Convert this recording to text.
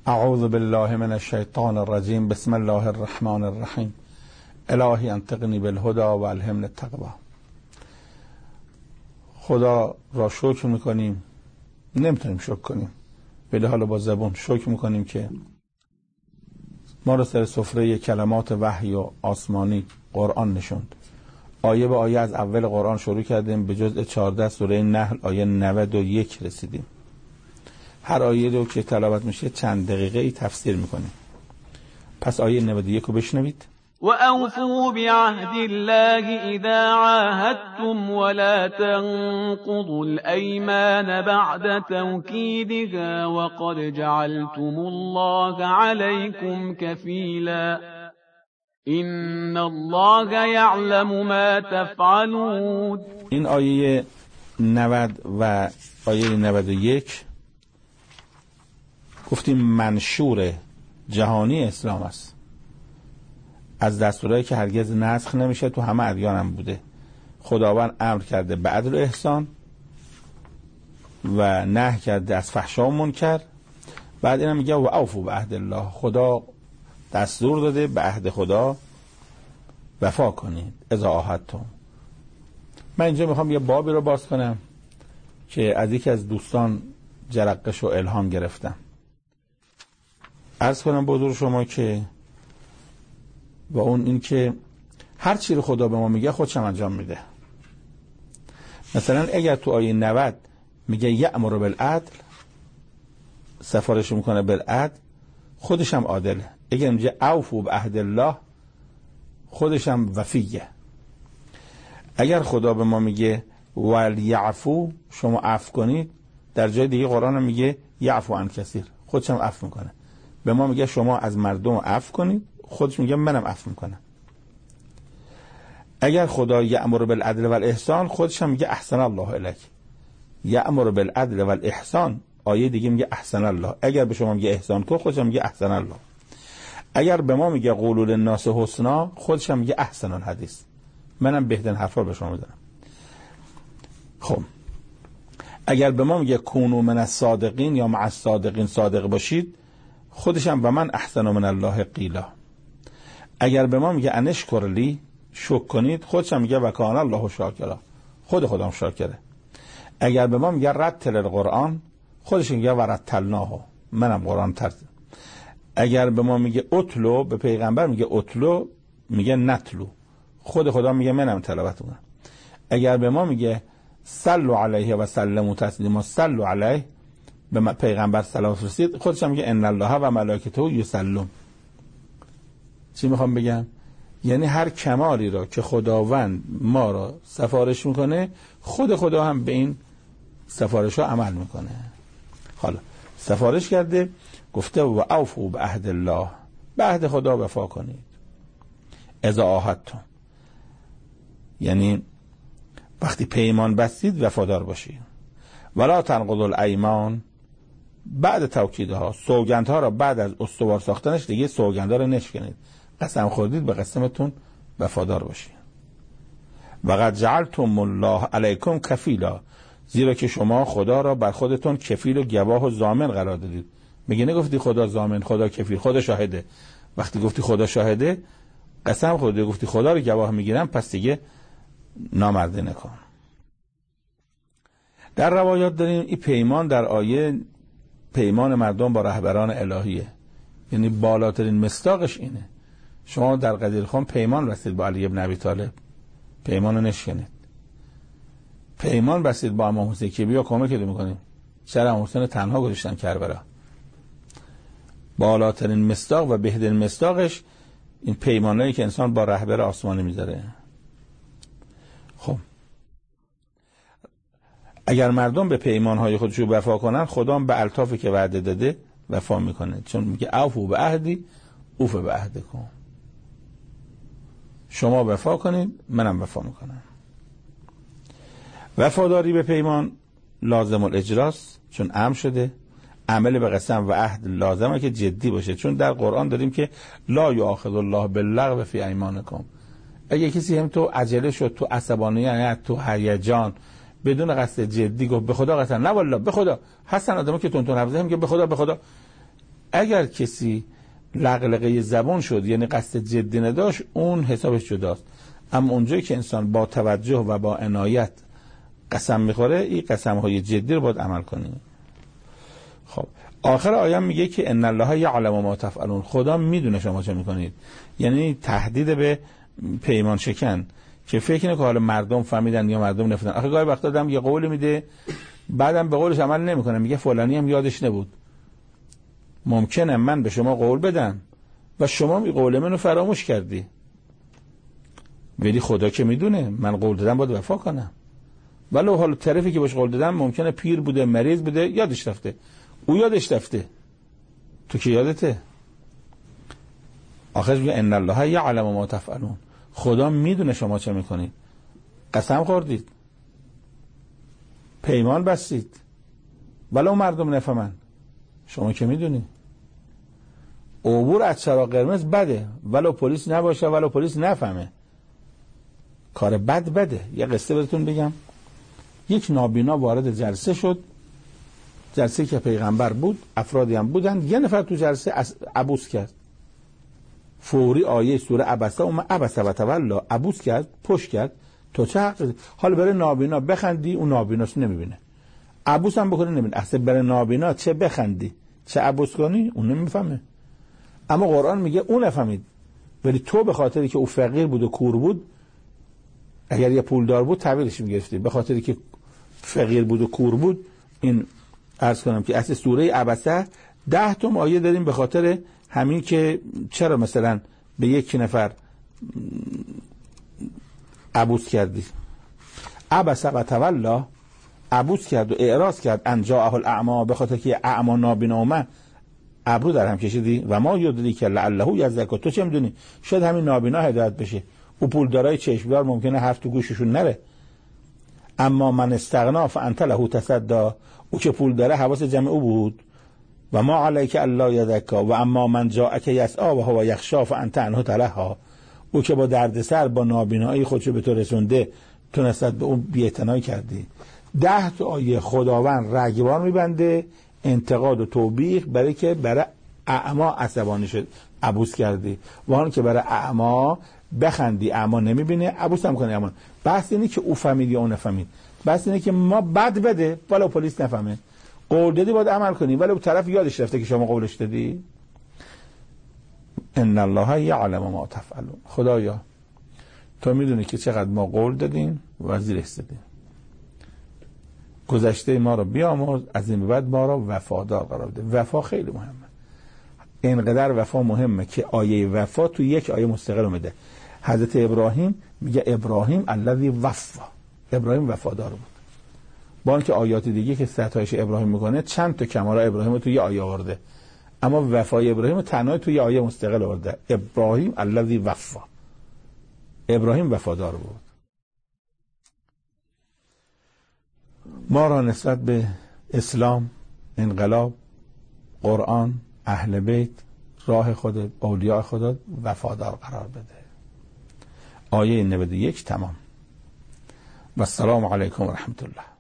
اعوذ بالله من الشیطان الرجیم. بسم الله الرحمن الرحیم. الهی انطقنی بالهدی و الهمنی التقوی. خدا را شکر میکنیم، نمیتونیم شکر کنیم، ولی حالا با زبون شکر میکنیم که ما رو سر سفره کلمات وحی و آسمانی قرآن نشوند. آیه به آیه از اول قرآن شروع کردیم، به جزء 14 سوره نحل آیه 91 رسیدیم. هر آیه رو که تلاوت میشه چند دقیقه ای تفسیر میکنیم. پس آیه 91 رو بشنوید. وأوفوا بعهد الله إذا عاهدتم ولا تنقضوا الأيمان بعد توكيدها وقد جعلتم الله عليكم كفيلا إن الله يعلم ما تفعلون. این آیه 90 و آیه 91 گفتیم منشور جهانی اسلام است، از دستورایی که هرگز نسخ نمیشه، تو همه ادیان هم بوده. خداوند امر کرده به عدل و احسان و نهی کرده از فحشا و منکر. بعد اینم میگه و اوفوا بعهد الله، خدا دستور داده به عهد خدا وفا کنید. اذا عاهدتم. من اینجا میخوام یه بابی رو باز کنم که از یکی از دوستان جرقش و الهام گرفتم. عرض کنم به حضور شما که و اون این که هر چی رو خدا به ما میگه خودش هم انجام میده. مثلا اگر تو آیه 90 میگه یأمر بالعدل، سفارش میکنه بالعدل، خودش هم عادله. اگر میگه اوفوا بعهد الله، خودش هم وفیه. اگر خدا به ما میگه ولیعفو، شما عفو کنید، در جای دیگه قرآن هم میگه یعفو عن کثیر، خودش هم عفو میکنه. به ما میگه شما از مردم عفو کنید، خودش میگه منم عفو میکنم. اگر خدا یأمر بالعدل والاحسان، خودش هم میگه احسن الله الیک. یأمر بالعدل والاحسان، آیه دیگه میگه احسن الله. اگر به شما میگه احسان کن، خودش هم میگه احسن الله. اگر به ما میگه قولوا للناس حسنا، خودش هم میگه احسن الحدیث، منم بهترین حرفا به شما میزنم. خب اگر به ما میگه کونوا من الصادقین یا مع الصادقین، صادق باشید، خودش هم و من احسن من الله قیلا. اگر به ما میگه انشکر لی، شکر کنید، خودش هم میگه و کان الله شاکرا، خودم شاکره. اگر به ما میگه رتل القرآن، خودش میگه و رتلناه، منم قرآن ترتیل. اگر به ما میگه اتلو، به پیغمبر میگه اتلو، میگه نتلو، خدا میگه منم تلاوت کنم. اگر به ما میگه صلوا علیه و سلموا تسلیما، صلوا علیه، به پیغمبر سلام فرستید، خودش هم میگه ان الله و ملائکته یصلون. چی میخوام بگم؟ یعنی هر کمالی را که خداوند ما را سفارش میکنه، خدا هم به این سفارش ها عمل میکنه. حالا سفارش کرده، گفته و اوفوا بعهد الله، به عهد خدا وفا کنید. اذا عاهدتم، یعنی وقتی پیمان بستید وفادار باشید. ولا تنقضوا الایمان بعد توکیدها، سوگندها را بعد از استوار ساختنش دیگه سوگندها را نشکنید. قسم خوردید به قسمتون وفادار باشید. وقد جعلتم الله علیکم کفیلا، زیرا که شما خدا را بر خودتون کفیل و گواه و ضامن قرار دادید. میگه نگفتی خدا ضامن، خدا کفیل، خدا شاهده. وقتی گفتی خدا شاهده، قسم خوردی، گفتی خدا رو گواه میگیرم، پس دیگه نامردی نکن. در روایات داریم این پیمان در آیه پیمان مردم با رهبران الهیه، یعنی بالاترین مصداقش اینه. شما در قدیرخان پیمان بستید با علی ابن ابی طالب، پیمان رو نشکنید. پیمان بستید با امام حسین که بیا کمک میکنیم، چرا امام حسین تنها گذاشتن کربلا؟ بالاترین مصداق و بهترین مصداقش این پیمانایی که انسان با رهبر آسمانی میذاره. خب اگر مردم به پیمانهای خودشون وفا کنن، خدا هم به الطافی که وعده داده وفا میکنه، چون میگه اوفوا بعهدی اوف بعهدکم، شما وفا کنید منم وفا میکنم. وفاداری به پیمان لازم الاجراست، چون امر شده. عمل به قسم و عهد لازمه که جدی باشه، چون در قرآن داریم که لا یؤاخذ الله باللغو فی ایمانکم. اگه کسی هم تو عجله شد، تو عصبانیت، تو هیجان، بدون قصد جدی گفت به خدا قسم، نه والله به خدا، هستن آدم‌ها که تون حرف میگه به خدا اگر کسی لغلقه زبان شد یعنی قصد جدی نداشت اون حسابش جداست، اما اونجایی که انسان با توجه و با عنایت قسم میخوره این قسم های جدی رو باید عمل کنیم. خب آخر آیه میگه که ان الله یعلم ما تفعلون، خدا میدونه شما چه میکنید، یعنی تهدید به پیمان شکن که فکر نکنه حالا مردم فهمیدن یا مردم نفهمیدن. آخه گاهی وقتا آدم یه قول میده بعدم به قولش عمل نمیکنه، میگه فلانی هم یادش نبود. ممکنه من به شما قول بدم و شما می قول منو فراموش کردی، ولی خدا که میدونه من قول دادم باید وفا کنم. ولو حالا طرفی که بهش قول دادم ممکنه پیر بوده، مریض بوده، یادش رفته، او یادش رفته، تو که یادته. آخرش میگه ان الله یعلم ما تفعلون، خدا میدونه شما چه میکنید. قسم خوردید، پیمان بستید، ولو مردم نفهمن، شما که میدونی. عبور از چراغ قرمز بده، ولو پلیس نباشه، ولو پلیس نفهمه، کار بده. یه قصه بهتون بگم. یک نابینا وارد جلسه شد، جلسه که پیغمبر بود، افرادی هم بودن، یه نفر تو جلسه عبوس کرد. فوری آیه سوره عبسه اومد، عبسه و تولا، عبوس کرد، پشت کرد. تو چه حق؟ حالا بره نابینا بخندی، اون نابیناش نمیبینه. عبوس هم بکنه نمیبینه. اصلا بره نابینا چه بخندی چه عبوس کنی اون نمیفهمه. اما قرآن میگه اون نفهمید، ولی تو به خاطری که او فقیر بود و کور بود، اگر یه پولدار بود تعبیرش میگرفتی، به خاطری که فقیر بود و کور بود. این عرض کنم که اصل سوره عبسه 10 تا آیه داریم به خاطر همین که چرا مثلا به یک نفر عبوس کردی. عبسه و تولا، عبوس کرد و اعراض کرد، ان جاءه الاعمی، به خاطر که اعما نابینا اومد، ابرو در هم کشیدی. و ما یدریک لعله یزکا، تو چه میدونی شاید همین نابینا هدایت بشه. او پولدارای چشمدار ممکنه حرف تو گوششون نره. اما من استغنا فانت له تصدی، او که پول داره حواس جمع او بود. و ما علیک الا یزکا و اما من جاءک یسعی و هو یخشی فانت عنه تلهی، او که با دردسر با نابینایی خودشو به تو رسونده، تو نسبت به اون بی‌اعتنایی کردی. 10 تا آیه خداوند رگبار میبنده انتقاد و توبیخ برای که برای اعما عصبانی شد عبوس کردی، و اون که برای اعما بخندی، اعما نمیبینه عبوس هم کنه. اعما بحث اینه که او فهمید یا اون نفهمید، بحث اینه که ما بد بده ولی پلیس نفهمه. قول دادی باید عمل کنی ولی اون طرف یادش رفته که شما قولش دادی. ان الله یعلم ما تفعلون، خدایا تو میدونی که چقدر ما قول دادیم و زیر استادیم. گذشته ما رو بیامرز، از این به بعد ما رو وفادار قرار بده. وفا خیلی مهمه، اینقدر وفا مهمه که آیه وفا تو یک آیه مستقل اومده. حضرت ابراهیم میگه ابراهیم الذی وفا، ابراهیم وفادار بود. با اینکه آیات دیگه که ستایش ابراهیم میکنه چند تا کمال ابراهیم رو تو یه آیه آورده، اما وفای ابراهیم تنها تو یه آیه مستقل آورده. ابراهیم الذی وفا، ابراهیم وفادار بود. ما را نسبت به اسلام، انقلاب، قرآن، اهل بیت، راه خودت، اولیاء خودت وفادار قرار بده. آیه 91 تمام. و السلام علیکم و رحمت الله.